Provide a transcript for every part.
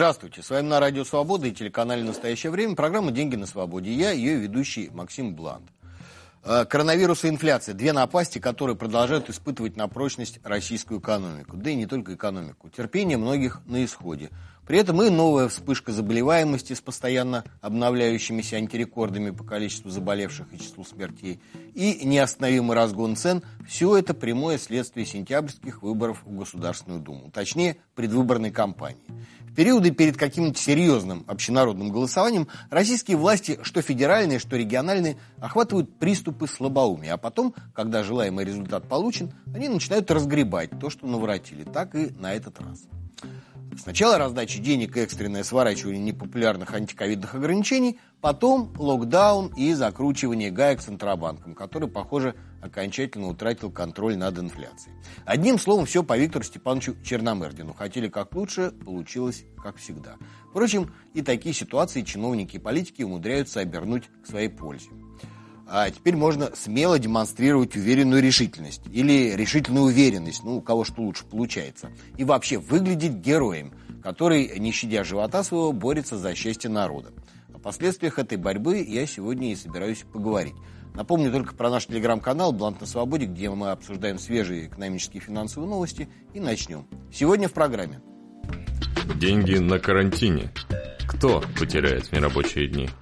Здравствуйте, с вами на Радио Свобода и телеканале «Настоящее время» программа «Деньги на свободе». Я, ее ведущий Максим Бланд. Коронавирус и инфляция – две напасти, которые продолжают испытывать на прочность российскую экономику. Да и не только экономику. Терпение многих на исходе. При этом и новая вспышка заболеваемости с постоянно обновляющимися антирекордами по количеству заболевших и числу смертей, и неостановимый разгон цен – все это прямое следствие сентябрьских выборов в Государственную Думу, точнее, предвыборной кампании. В периоды перед каким-нибудь серьезным общенародным голосованием российские власти, что федеральные, что региональные, охватывают приступы слабоумия, а потом, когда желаемый результат получен, они начинают разгребать то, что наворотили. Так и на этот раз. Сначала раздача денег и экстренное сворачивание непопулярных антиковидных ограничений, потом локдаун и закручивание гаек Центробанком, который, похоже, окончательно утратил контроль над инфляцией. Одним словом, все по Виктору Степановичу Черномырдину. Хотели как лучше, получилось как всегда. Впрочем, и такие ситуации чиновники и политики умудряются обернуть к своей пользе. А теперь можно смело демонстрировать уверенную решительность или решительную уверенность, у кого что лучше получается, и вообще выглядеть героем, который, не щадя живота своего, борется за счастье народа. О последствиях этой борьбы я сегодня и собираюсь поговорить. Напомню только про наш телеграм-канал «Бланд на свободе», где мы обсуждаем свежие экономические и финансовые новости, и начнем. Сегодня в программе. Деньги на карантине. Кто потеряет в нерабочие дни?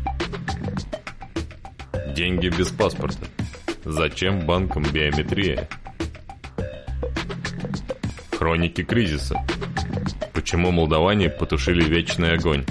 Деньги без паспорта. Зачем банкам биометрия? Хроники кризиса. Почему молдаване потушили вечный огонь?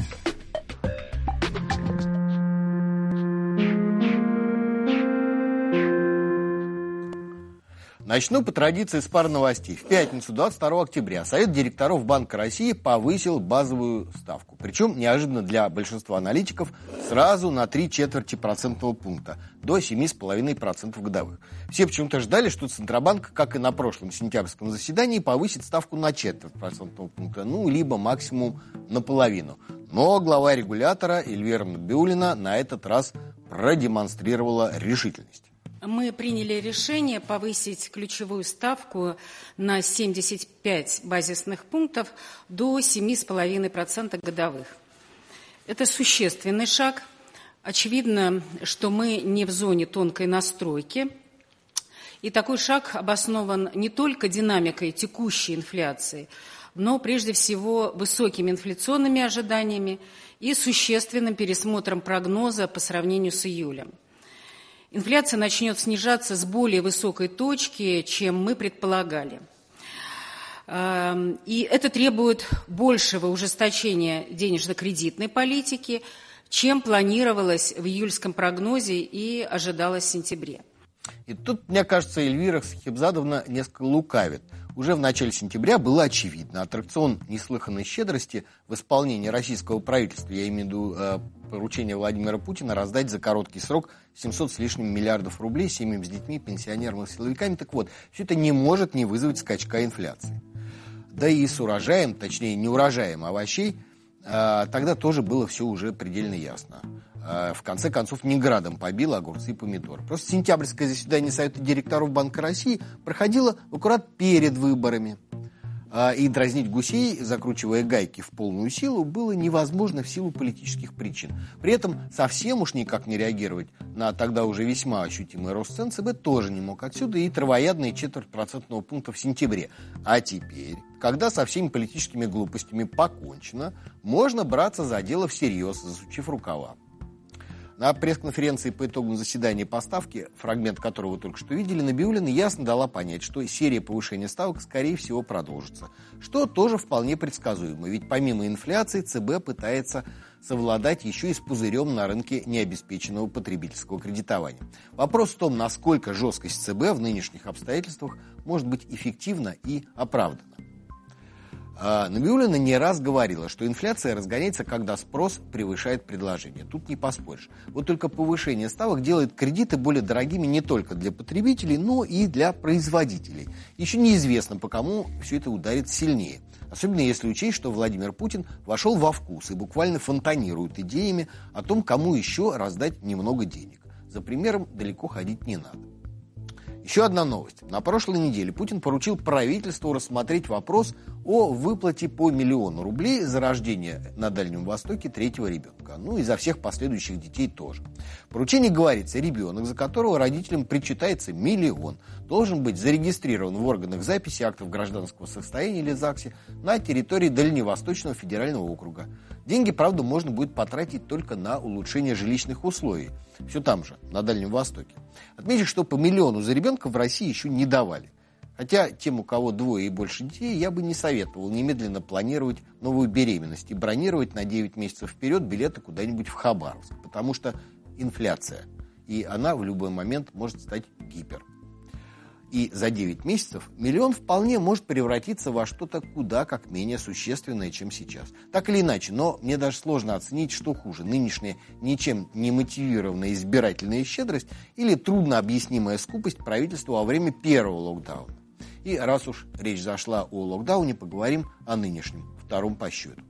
Начну по традиции с пары новостей. В пятницу, 22 октября, Совет директоров Банка России повысил базовую ставку. Причем неожиданно для большинства аналитиков сразу на 0,75% пункта, до 7,5% годовых. Все почему-то ждали, что Центробанк, как и на прошлом сентябрьском заседании, повысит ставку на 0,25% пункта, либо максимум наполовину. Но глава регулятора Эльвира Набиуллина на этот раз продемонстрировала решительность. Мы приняли решение повысить ключевую ставку на 75 базисных пунктов до 7,5% годовых. Это существенный шаг. Очевидно, что мы не в зоне тонкой настройки. И такой шаг обоснован не только динамикой текущей инфляции, но прежде всего высокими инфляционными ожиданиями и существенным пересмотром прогноза по сравнению с июлем. Инфляция начнет снижаться с более высокой точки, чем мы предполагали. И это требует большего ужесточения денежно-кредитной политики, чем планировалось в июльском прогнозе и ожидалось в сентябре. И тут, мне кажется, Эльвира Сахибзадовна несколько лукавит. Уже в начале сентября было очевидно, аттракцион неслыханной щедрости в исполнении российского правительства, я имею в виду поручение Владимира Путина раздать за короткий срок 700 с лишним миллиардов рублей семьям с детьми, пенсионерам и силовиками. Так вот, все это не может не вызвать скачка инфляции. Да и с урожаем, точнее не урожаем овощей, тогда тоже было все уже предельно ясно. В конце концов, не градом побило огурцы и помидоры. Просто сентябрьское заседание Совета директоров Банка России проходило аккурат перед выборами. И дразнить гусей, закручивая гайки в полную силу, было невозможно в силу политических причин. При этом совсем уж никак не реагировать на тогда уже весьма ощутимый рост цен ЦБ тоже не мог. Отсюда и травоядные 0,25% пункта в сентябре. А теперь, когда со всеми политическими глупостями покончено, можно браться за дело всерьез, засучив рукава. На пресс-конференции по итогам заседания по ставке, фрагмент которого вы только что видели, Набиуллина ясно дала понять, что серия повышения ставок, скорее всего, продолжится. Что тоже вполне предсказуемо, ведь помимо инфляции ЦБ пытается совладать еще и с пузырем на рынке необеспеченного потребительского кредитования. Вопрос в том, насколько жесткость ЦБ в нынешних обстоятельствах может быть эффективна и оправдана. Набиуллина не раз говорила, что инфляция разгоняется, когда спрос превышает предложение. Тут не поспоришь. Вот только повышение ставок делает кредиты более дорогими не только для потребителей, но и для производителей. Еще неизвестно, по кому все это ударит сильнее. Особенно если учесть, что Владимир Путин вошел во вкус и буквально фонтанирует идеями о том, кому еще раздать немного денег. За примером далеко ходить не надо. Еще одна новость. На прошлой неделе Путин поручил правительству рассмотреть вопрос о выплате по 1 миллиону рублей за рождение на Дальнем Востоке 3-го ребенка. Ну и за всех последующих детей тоже. В поручении говорится, ребенок, за которого родителям причитается 1 миллион, должен быть зарегистрирован в органах записи актов гражданского состояния или ЗАГСе на территории Дальневосточного федерального округа. Деньги, правда, можно будет потратить только на улучшение жилищных условий. Все там же, на Дальнем Востоке. Отмечу, что по 1 миллиону за ребенка в России еще не давали. Хотя тем, у кого 2 и больше детей, я бы не советовал немедленно планировать новую беременность и бронировать на 9 месяцев вперед билеты куда-нибудь в Хабаровск. Потому что инфляция, и она в любой момент может стать гипер. И за 9 месяцев 1 миллион вполне может превратиться во что-то куда как менее существенное, чем сейчас. Так или иначе, но мне даже сложно оценить, что хуже. Нынешняя ничем не мотивированная избирательная щедрость или трудно объяснимая скупость правительства во время первого локдауна. И раз уж речь зашла о локдауне, поговорим о нынешнем, 2-м по счету.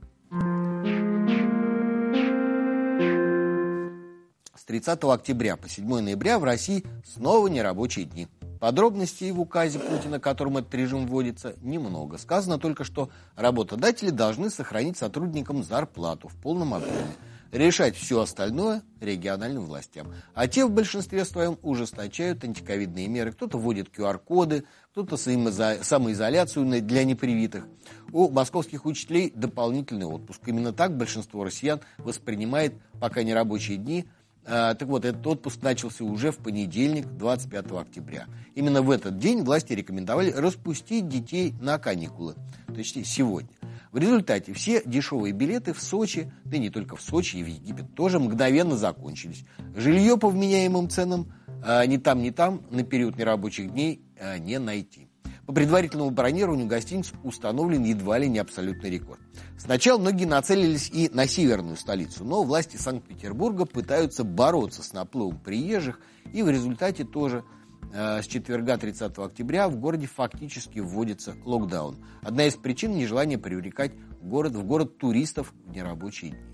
С 30 октября по 7 ноября в России снова нерабочие дни. Подробностей в указе Путина, которым этот режим вводится, немного. Сказано только, что работодатели должны сохранить сотрудникам зарплату в полном объеме, решать все остальное региональным властям. А те в большинстве своем ужесточают антиковидные меры. Кто-то вводит QR-коды, кто-то самоизоляцию для непривитых. У московских учителей дополнительный отпуск. Именно так большинство россиян воспринимает пока нерабочие дни. Так вот, этот отпуск начался уже в понедельник, 25 октября. Именно в этот день власти рекомендовали распустить детей на каникулы, точнее сегодня. В результате все дешевые билеты в Сочи, да и не только в Сочи, и в Египет тоже мгновенно закончились. Жилье по вменяемым ценам ни там на период нерабочих дней не найти. По предварительному бронированию гостиниц установлен едва ли не абсолютный рекорд. Сначала многие нацелились и на северную столицу, но власти Санкт-Петербурга пытаются бороться с наплывом приезжих, и в результате тоже с четверга 30 октября в городе фактически вводится локдаун. Одна из причин – нежелание привлекать в город туристов в нерабочие дни.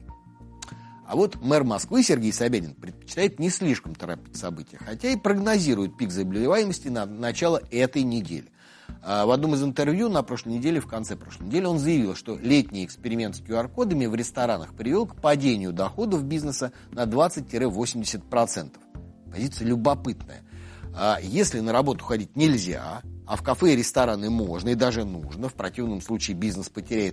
А вот мэр Москвы Сергей Собянин предпочитает не слишком торопить события, хотя и прогнозирует пик заболеваемости на начало этой недели. В одном из интервью в конце прошлой недели, он заявил, что летний эксперимент с QR-кодами в ресторанах привел к падению доходов бизнеса на 20-80%. Позиция любопытная. Если на работу ходить нельзя, а в кафе и рестораны можно и даже нужно, в противном случае бизнес потеряет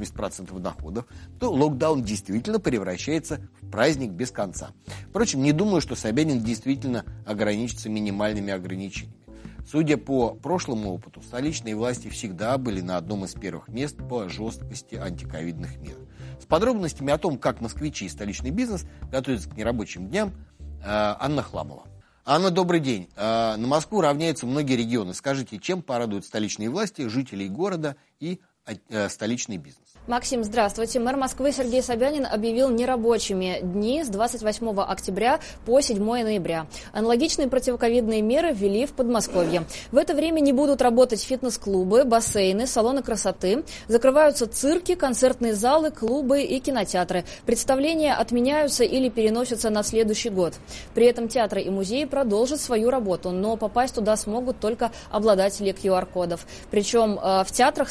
80% доходов, то локдаун действительно превращается в праздник без конца. Впрочем, не думаю, что Собянин действительно ограничится минимальными ограничениями. Судя по прошлому опыту, столичные власти всегда были на одном из первых мест по жесткости антиковидных мер. С подробностями о том, как москвичи и столичный бизнес готовятся к нерабочим дням, Анна Хламова. Анна, добрый день. На Москву равняются многие регионы. Скажите, чем порадуют столичные власти, жителей города и столичный бизнес? Максим, здравствуйте. Мэр Москвы Сергей Собянин объявил нерабочими дни с 28 октября по 7 ноября. Аналогичные противоковидные меры ввели в Подмосковье. В это время не будут работать фитнес-клубы, бассейны, салоны красоты. Закрываются цирки, концертные залы, клубы и кинотеатры. Представления отменяются или переносятся на следующий год. При этом театры и музеи продолжат свою работу, но попасть туда смогут только обладатели QR-кодов. Причем в театрах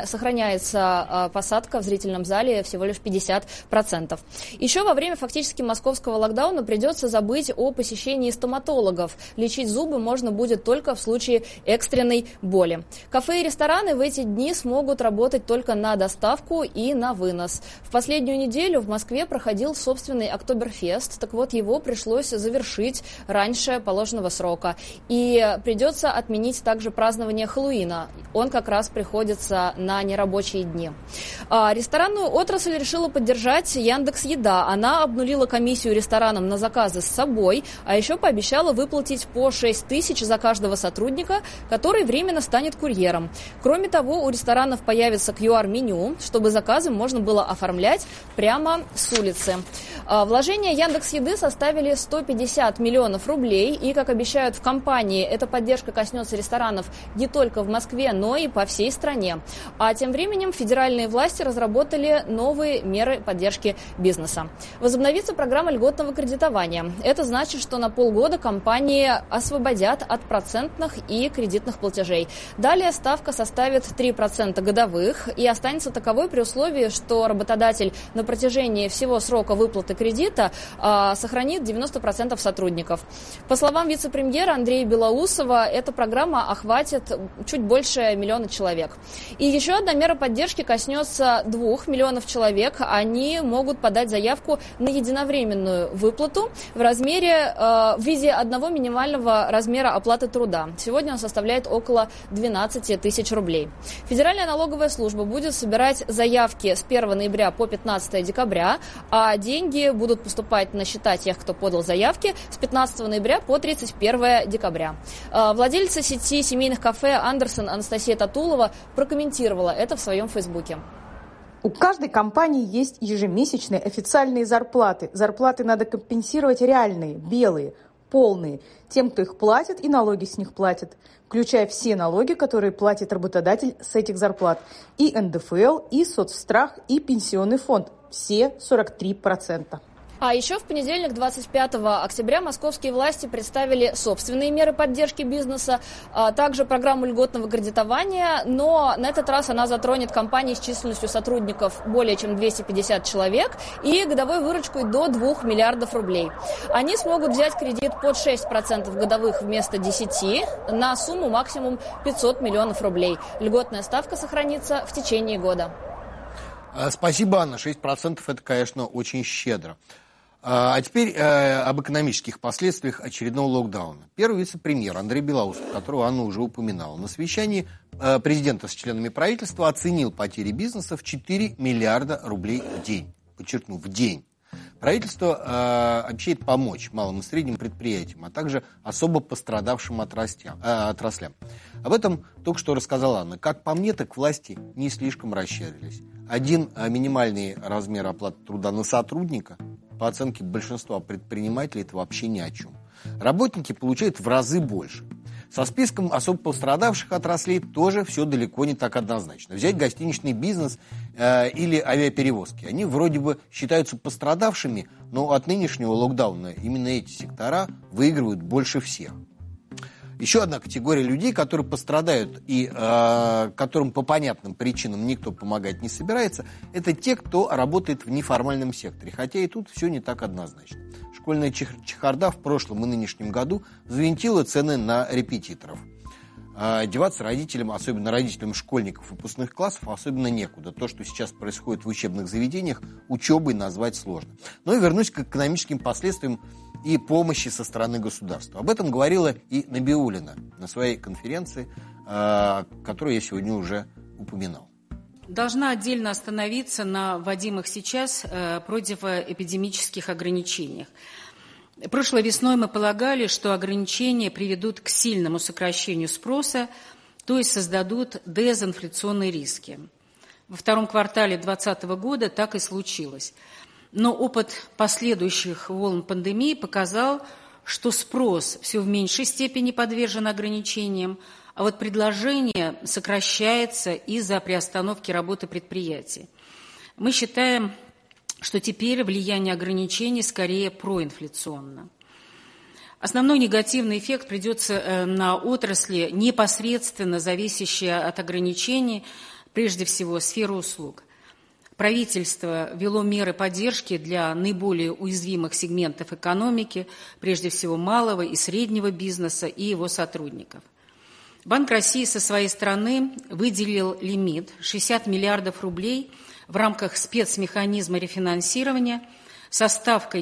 сохраняется посадка в зрительном зале всего лишь 50%. Еще во время фактически московского локдауна придется забыть о посещении стоматологов. Лечить зубы можно будет только в случае экстренной боли. Кафе и рестораны в эти дни смогут работать только на доставку и на вынос. В последнюю неделю в Москве проходил собственный Октоберфест. Так вот, его пришлось завершить раньше положенного срока. И придется отменить также празднование Хэллоуина. Он как раз приходится на нерабочие дни. Ресторанную отрасль решила поддержать Яндекс.Еда. Она обнулила комиссию ресторанам на заказы с собой, а еще пообещала выплатить по 6 тысяч за каждого сотрудника, который временно станет курьером. Кроме того, у ресторанов появится QR-меню, чтобы заказы можно было оформлять прямо с улицы. Вложения Яндекс.Еды составили 150 миллионов рублей, и, как обещают в компании, эта поддержка коснется ресторанов не только в Москве, но и по всей стране. А тем временем федеральные власти разработали новые меры поддержки бизнеса. Возобновится программа льготного кредитования. Это значит, что на полгода компании освободят от процентных и кредитных платежей. Далее ставка составит 3% годовых и останется таковой при условии, что работодатель на протяжении всего срока выплаты кредита сохранит 90% сотрудников. По словам вице-премьера Андрея Белоусова, эта программа охватит чуть больше 1 миллиона человек. И еще одна мера поддержки коснется 2 миллионов человек. Они могут подать заявку на единовременную выплату в виде одного минимального размера оплаты труда. Сегодня он составляет около 12 тысяч рублей. Федеральная налоговая служба будет собирать заявки с 1 ноября по 15 декабря, а деньги будут поступать на счета тех, кто подал заявки, с 15 ноября по 31 декабря. Владельца сети семейных кафе «Андерсон» Анастасия Татулова прокомментировала это в своем фейсбуке. У каждой компании есть ежемесячные официальные зарплаты. Зарплаты надо компенсировать реальные, белые, полные, тем, кто их платит и налоги с них платит, включая все налоги, которые платит работодатель с этих зарплат. И НДФЛ, и соцстрах, и пенсионный фонд. Все 43%. А еще в понедельник, 25 октября, московские власти представили собственные меры поддержки бизнеса, а также программу льготного кредитования, но на этот раз она затронет компании с численностью сотрудников более чем 250 человек и годовой выручкой до 2 миллиардов рублей. Они смогут взять кредит под 6% годовых вместо 10% на сумму максимум 500 миллионов рублей. Льготная ставка сохранится в течение года. Спасибо, Анна. 6% это, конечно, очень щедро. А теперь об экономических последствиях очередного локдауна. Первый вице-премьер Андрей Белоусов, которого Анна уже упоминала, на совещании президента с членами правительства оценил потери бизнеса в 4 миллиарда рублей в день. Подчеркну, в день. Правительство обещает помочь малым и средним предприятиям, а также особо пострадавшим отраслям. Об этом только что рассказала Анна. Как по мне, так власти не слишком расщедрились. Один минимальный размер оплаты труда на сотрудника, по оценке большинства предпринимателей, это вообще ни о чем. Работники получают в разы больше. Со списком особо пострадавших отраслей тоже все далеко не так однозначно. Взять гостиничный бизнес или авиаперевозки. Они вроде бы считаются пострадавшими, но от нынешнего локдауна именно эти сектора выигрывают больше всех. Еще одна категория людей, которые пострадают и которым по понятным причинам никто помогать не собирается, это те, кто работает в неформальном секторе. Хотя и тут все не так однозначно. Школьная чехарда в прошлом и нынешнем году взвинтила цены на репетиторов. Деваться родителям, особенно родителям школьников выпускных классов, особенно некуда. То, что сейчас происходит в учебных заведениях, учебой назвать сложно. Но и вернусь к экономическим последствиям и помощи со стороны государства. Об этом говорила и Набиуллина на своей конференции, которую я сегодня уже упоминал. Должна отдельно остановиться на вводимых сейчас противоэпидемических ограничениях. Прошлой весной мы полагали, что ограничения приведут к сильному сокращению спроса, то есть создадут дезинфляционные риски. Во втором квартале 2020 года так и случилось. Но опыт последующих волн пандемии показал, что спрос все в меньшей степени подвержен ограничениям, а вот предложение сокращается из-за приостановки работы предприятий. Мы считаем, что теперь влияние ограничений скорее проинфляционно. Основной негативный эффект придется на отрасли, непосредственно зависящие от ограничений, прежде всего сферу услуг. Правительство ввело меры поддержки для наиболее уязвимых сегментов экономики, прежде всего малого и среднего бизнеса и его сотрудников. Банк России со своей стороны выделил лимит 60 миллиардов рублей в рамках спецмеханизма рефинансирования со ставкой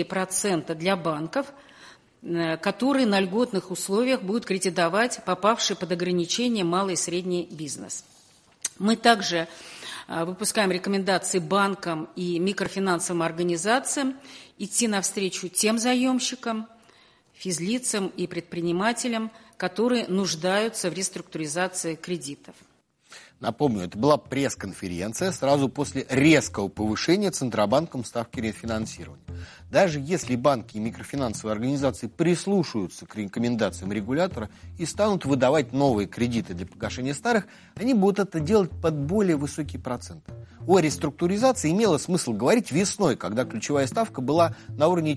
4% для банков, которые на льготных условиях будут кредитовать попавший под ограничения малый и средний бизнес. Мы также выпускаем рекомендации банкам и микрофинансовым организациям идти навстречу тем заемщикам, физлицам и предпринимателям, которые нуждаются в реструктуризации кредитов. Напомню, это была пресс-конференция сразу после резкого повышения Центробанком ставки рефинансирования. Даже если банки и микрофинансовые организации прислушаются к рекомендациям регулятора и станут выдавать новые кредиты для погашения старых, они будут это делать под более высокие проценты. О реструктуризации имело смысл говорить весной, когда ключевая ставка была на уровне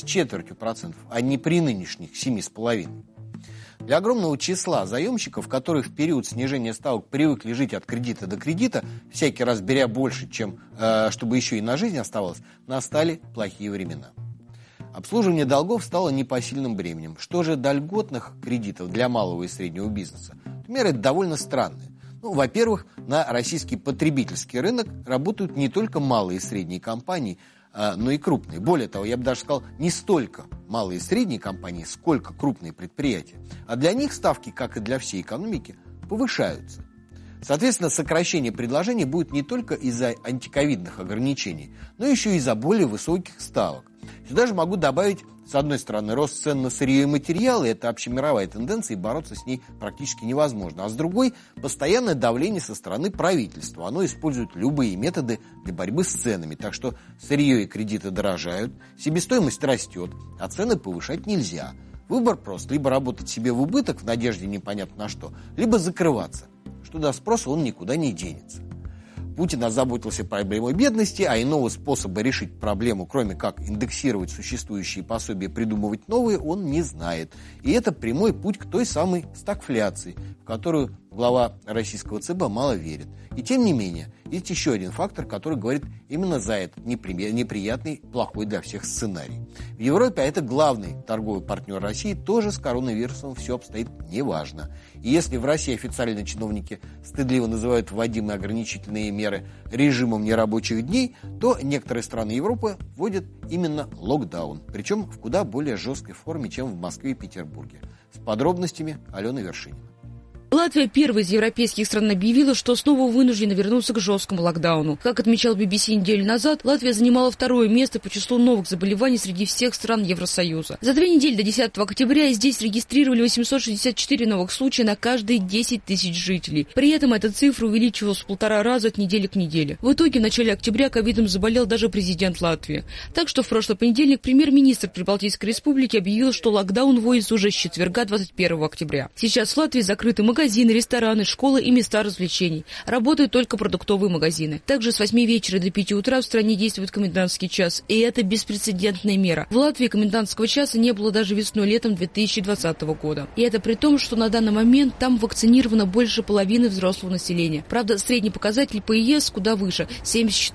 4,25%, а не при нынешних 7,5%. Для огромного числа заемщиков, которые в период снижения ставок привыкли жить от кредита до кредита, всякий раз беря больше, чем чтобы еще и на жизнь оставалось, настали плохие времена. Обслуживание долгов стало непосильным бременем. Что же до льготных кредитов для малого и среднего бизнеса? Меры довольно странные. Во-первых, на российский потребительский рынок работают не только малые и средние компании, но и крупные. Более того, я бы даже сказал, не столько малые и средние компании, сколько крупные предприятия. А для них ставки, как и для всей экономики, повышаются. Соответственно, сокращение предложений будет не только из-за антиковидных ограничений, но еще и из-за более высоких ставок. Сюда же могу добавить, с одной стороны, рост цен на сырье и материалы, это общемировая тенденция, и бороться с ней практически невозможно. А с другой, постоянное давление со стороны правительства. Оно использует любые методы для борьбы с ценами. Так что сырье и кредиты дорожают, себестоимость растет, а цены повышать нельзя. Выбор прост: либо работать себе в убыток в надежде непонятно на что, либо закрываться. Что до спроса, он никуда не денется. Путин озаботился проблемой бедности, а иного способа решить проблему, кроме как индексировать существующие пособия, придумывать новые, он не знает. И это прямой путь к той самой стагфляции, в которую глава российского ЦБ мало верит. И тем не менее, есть еще один фактор, который говорит именно за этот неприятный, плохой для всех сценарий. В Европе, а это главный торговый партнер России, тоже с коронавирусом все обстоит неважно. И если в России официально чиновники стыдливо называют вводимые ограничительные меры режимом нерабочих дней, то некоторые страны Европы вводят именно локдаун, причем в куда более жесткой форме, чем в Москве и Петербурге. С подробностями Алена Вершинина. Латвия первой из европейских стран объявила, что снова вынуждена вернуться к жесткому локдауну. Как отмечал BBC неделю назад, Латвия занимала второе место по числу новых заболеваний среди всех стран Евросоюза. За 2 недели до 10 октября здесь регистрировали 864 новых случая на каждые 10 тысяч жителей. При этом эта цифра увеличивалась в 1,5 раза от недели к неделе. В итоге в начале октября ковидом заболел даже президент Латвии. Так что в прошлый понедельник премьер-министр Прибалтийской республики объявил, что локдаун вводится уже с четверга 21 октября. Сейчас в Латвии закрыты магазины, рестораны, школы и места развлечений. Работают только продуктовые магазины. Также с 8 вечера до 5 утра в стране действует комендантский час. И это беспрецедентная мера. В Латвии комендантского часа не было даже весной-летом 2020 года. И это при том, что на данный момент там вакцинировано больше половины взрослого населения. Правда, средний показатель по ЕС куда выше –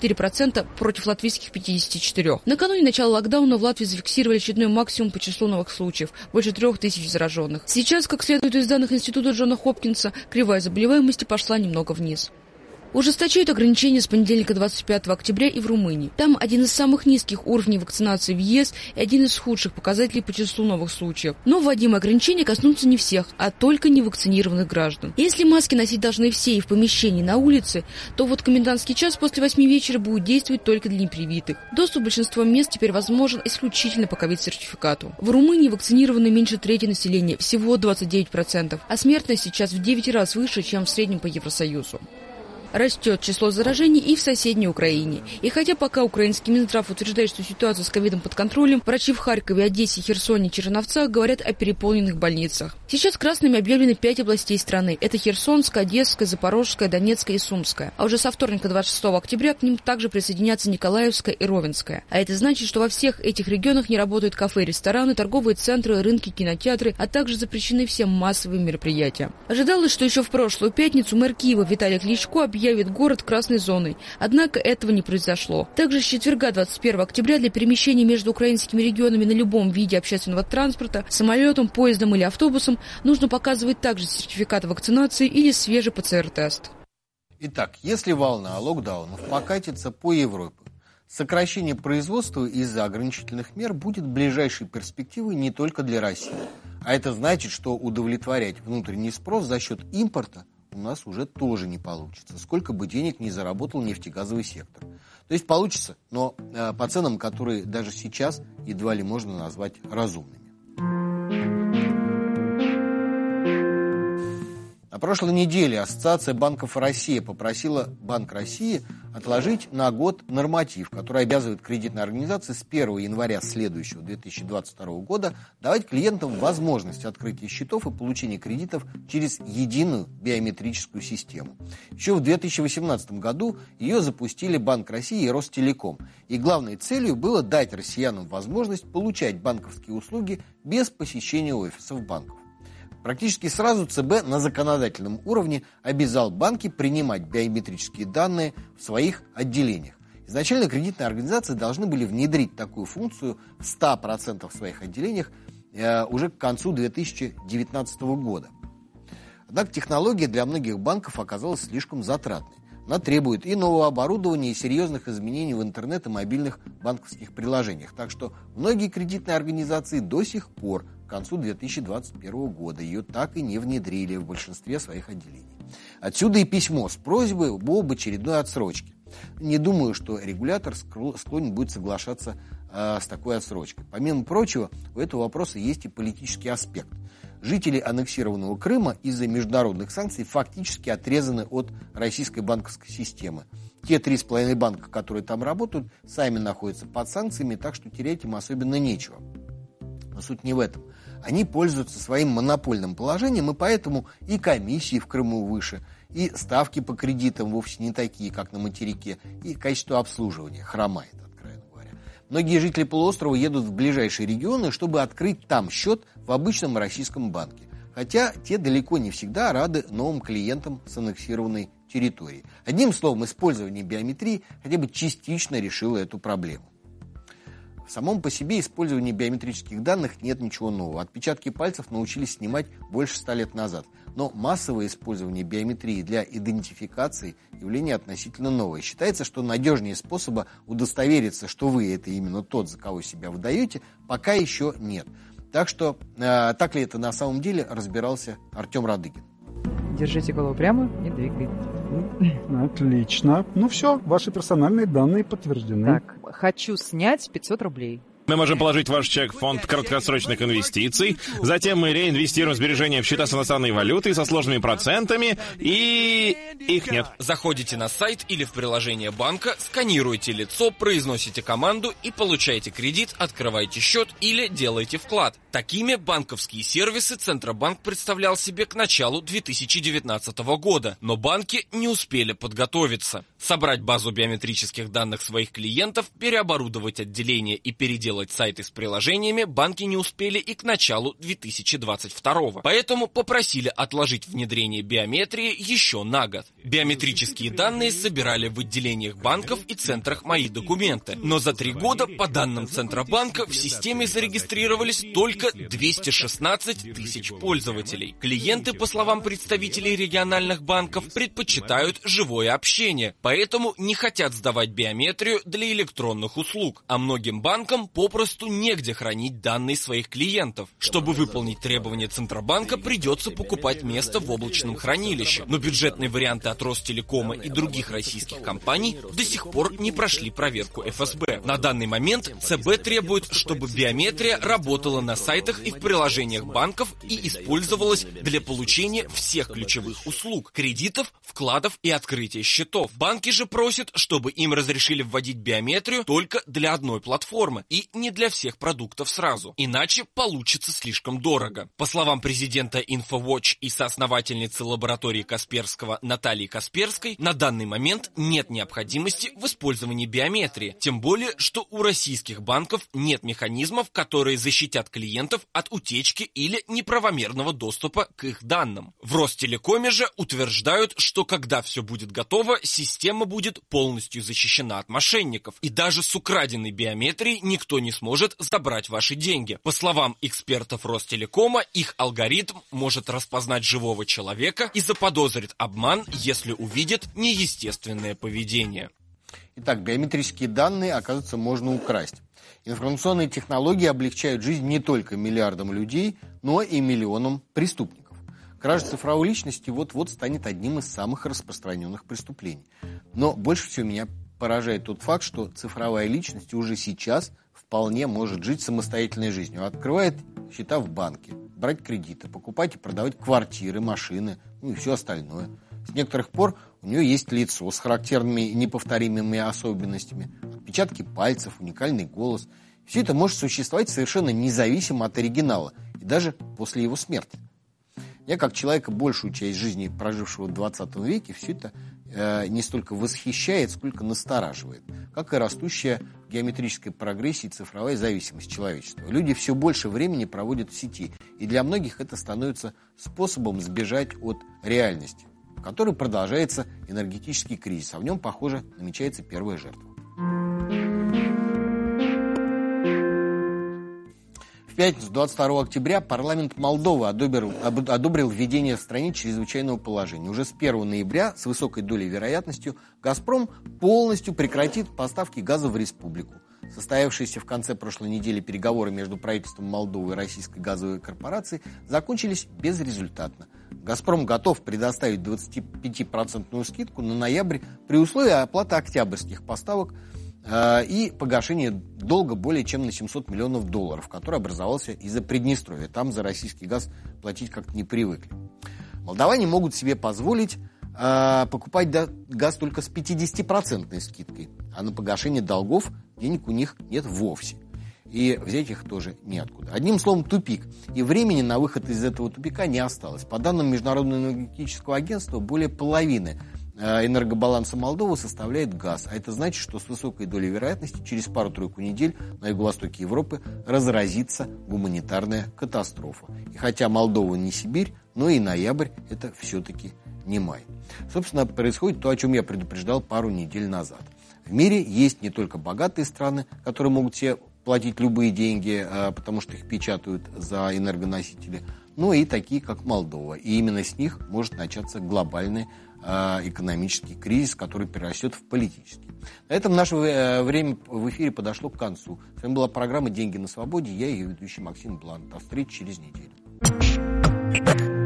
74% против латвийских 54%. Накануне начала локдауна в Латвии зафиксировали очередной максимум по числу новых случаев – больше 3000 зараженных. Сейчас, как следует из данных Института Джона Хопкинса, кривая заболеваемости пошла немного вниз. Ужесточают ограничения с понедельника 25 октября и в Румынии. Там один из самых низких уровней вакцинации в ЕС и один из худших показателей по числу новых случаев. Но вводимые ограничения коснутся не всех, а только невакцинированных граждан. Если маски носить должны все и в помещении, и на улице, то вот комендантский час после 8 вечера будет действовать только для непривитых. Доступ к большинству мест теперь возможен исключительно по ковид-сертификату. В Румынии вакцинированы меньше трети населения, всего 29%, а смертность сейчас в 9 раз выше, чем в среднем по Евросоюзу. Растет число заражений и в соседней Украине. И хотя пока украинский Минздрав утверждает, что ситуация с ковидом под контролем, врачи в Харькове, Одессе, Херсоне и Черновцах говорят о переполненных больницах. Сейчас красными объявлены 5 областей страны. Это Херсонская, Одесская, Запорожская, Донецкая и Сумская. А уже со вторника 26 октября к ним также присоединятся Николаевская и Ровенская. А это значит, что во всех этих регионах не работают кафе, рестораны, торговые центры, рынки, кинотеатры, а также запрещены все массовые мероприятия. Ожидалось, что еще в прошлую пятницу мэр Киева Виталий Кличко объявит город красной зоной. Однако этого не произошло. Также с четверга 21 октября для перемещения между украинскими регионами на любом виде общественного транспорта, самолетом, поездом или автобусом нужно показывать также сертификат вакцинации или свежий ПЦР-тест. Итак, если волна локдаунов покатится по Европе, сокращение производства из-за ограничительных мер будет ближайшей перспективой не только для России. А это значит, что удовлетворять внутренний спрос за счет импорта у нас уже тоже не получится, сколько бы денег ни заработал нефтегазовый сектор. То есть получится, но по ценам, которые даже сейчас едва ли можно назвать разумными. На прошлой неделе Ассоциация банков России попросила Банк России отложить на год норматив, который обязывает кредитные организации с 1 января следующего 2022 года давать клиентам возможность открытия счетов и получения кредитов через единую биометрическую систему. Еще в 2018 году ее запустили Банк России и Ростелеком. И главной целью было дать россиянам возможность получать банковские услуги без посещения офисов банков. Практически сразу ЦБ на законодательном уровне обязал банки принимать биометрические данные в своих отделениях. Изначально кредитные организации должны были внедрить такую функцию в 100% своих отделениях уже к концу 2019 года. Однако технология для многих банков оказалась слишком затратной. Она требует и нового оборудования, и серьезных изменений в интернет и мобильных банковских приложениях. Так что многие кредитные организации до сих пор к концу 2021 года ее так и не внедрили в большинстве своих отделений. Отсюда и письмо с просьбой об очередной отсрочке. Не думаю, что регулятор склонен будет соглашаться с такой отсрочкой. Помимо прочего, у этого вопроса есть и политический аспект. Жители аннексированного Крыма из-за международных санкций фактически отрезаны от российской банковской системы. Те 3,5 банка, которые там работают, сами находятся под санкциями, так что терять им особенно нечего. Но суть не в этом. Они пользуются своим монопольным положением, и поэтому и комиссии в Крыму выше, и ставки по кредитам вовсе не такие, как на материке, и качество обслуживания хромает, откровенно говоря. Многие жители полуострова едут в ближайшие регионы, чтобы открыть там счет в обычном российском банке. Хотя те далеко не всегда рады новым клиентам с аннексированной территории. Одним словом, использование биометрии хотя бы частично решило эту проблему. В самом по себе использовании биометрических данных нет ничего нового. Отпечатки пальцев научились снимать больше 100 лет назад. Но массовое использование биометрии для идентификации – явление относительно новое. Считается, что надежнее способа удостовериться, что вы – это именно тот, за кого себя выдаете, пока еще нет. Так что, так ли это на самом деле, разбирался Артем Радыгин. Держите голову прямо и двигайте. Отлично. Ну все, ваши персональные данные подтверждены. Так, хочу снять 500 рублей. Мы можем положить ваш чек в фонд краткосрочных инвестиций, затем мы реинвестируем сбережения в счета с иностранной валютой со сложными процентами, и их нет. Заходите на сайт или в приложение банка, сканируете лицо, произносите команду и получаете кредит, открываете счет или делаете вклад. Такими банковские сервисы Центробанк представлял себе к началу 2019 года, но банки не успели подготовиться. Собрать базу биометрических данных своих клиентов, переоборудовать отделения и переделать сайты с приложениями банки не успели и к началу 2022. Поэтому попросили отложить внедрение биометрии еще на год. Биометрические данные собирали в отделениях банков и центрах «Мои документы». Но за 3 года, по данным Центробанка, в системе зарегистрировались только 216 тысяч пользователей. Клиенты, по словам представителей региональных банков, предпочитают живое общение, поэтому не хотят сдавать биометрию для электронных услуг, а многим банкам попросту негде хранить данные своих клиентов. Чтобы выполнить требования Центробанка, придется покупать место в облачном хранилище, но бюджетные варианты от Ростелекома и других российских компаний до сих пор не прошли проверку ФСБ. На данный момент ЦБ требует, чтобы биометрия работала на сайтах и в приложениях банков и использовалась для получения всех ключевых услуг, кредитов, вкладов и открытия счетов. Банки же просят, чтобы им разрешили вводить биометрию только для одной платформы и не для всех продуктов сразу. Иначе получится слишком дорого. По словам президента InfoWatch и соосновательницы лаборатории Касперского Натальи Касперской, на данный момент нет необходимости в использовании биометрии. Тем более, что у российских банков нет механизмов, которые защитят клиентов от утечки или неправомерного доступа к их данным. В Ростелекоме же утверждают, что когда все будет готово, система будет полностью защищена от мошенников. И даже с украденной биометрией никто не сможет забрать ваши деньги. По словам экспертов Ростелекома, их алгоритм может распознать живого человека и заподозрит обман, если увидит неестественное поведение. Итак, биометрические данные, оказывается, можно украсть. Информационные технологии облегчают жизнь не только миллиардам людей, но и миллионам преступников. Кража цифровой личности вот-вот станет одним из самых распространенных преступлений. Но больше всего меня поражает тот факт, что цифровая личность уже сейчас вполне может жить самостоятельной жизнью. Открывает счета в банке, брать кредиты, покупать и продавать квартиры, машины, и все остальное. С некоторых пор у нее есть лицо с характерными и неповторимыми особенностями, отпечатки пальцев, уникальный голос. Все это может существовать совершенно независимо от оригинала и даже после его смерти. Я, как человека, большую часть жизни прожившего в 20 веке, все это не столько восхищает, сколько настораживает, как и растущая в геометрической прогрессии цифровая зависимость человечества. Люди все больше времени проводят в сети, и для многих это становится способом сбежать от реальности, в которой продолжается энергетический кризис, а в нем, похоже, намечается первая жертва. В пятницу, 22 октября, парламент Молдовы одобрил введение в стране чрезвычайного положения. Уже с 1 ноября с высокой долей вероятностью «Газпром» полностью прекратит поставки газа в республику. Состоявшиеся в конце прошлой недели переговоры между правительством Молдовы и Российской газовой корпорацией закончились безрезультатно. «Газпром» готов предоставить 25% скидку на ноябрь при условии оплаты октябрьских поставок и погашение долга более чем на $700 миллионов, который образовался из-за Приднестровья. Там за российский газ платить как-то не привыкли. Молдаване могут себе позволить покупать газ только с 50% скидкой, а на погашение долгов денег у них нет вовсе. И взять их тоже неоткуда. Одним словом, тупик. И времени на выход из этого тупика не осталось. По данным Международного энергетического агентства, более половины энергобаланса Молдовы составляет газ. А это значит, что с высокой долей вероятности через пару-тройку недель на юго-востоке Европы разразится гуманитарная катастрофа. И хотя Молдова не Сибирь, но и ноябрь – это все-таки не май. Собственно, происходит то, о чем я предупреждал пару недель назад. В мире есть не только богатые страны, которые могут себе платить любые деньги, потому что их печатают за энергоносители, но и такие, как Молдова. И именно с них может начаться глобальный экономический кризис, который перерастет в политический. На этом наше время в эфире подошло к концу. С вами была программа «Деньги на свободе». Я ее ведущий Максим Блант. До встречи через неделю.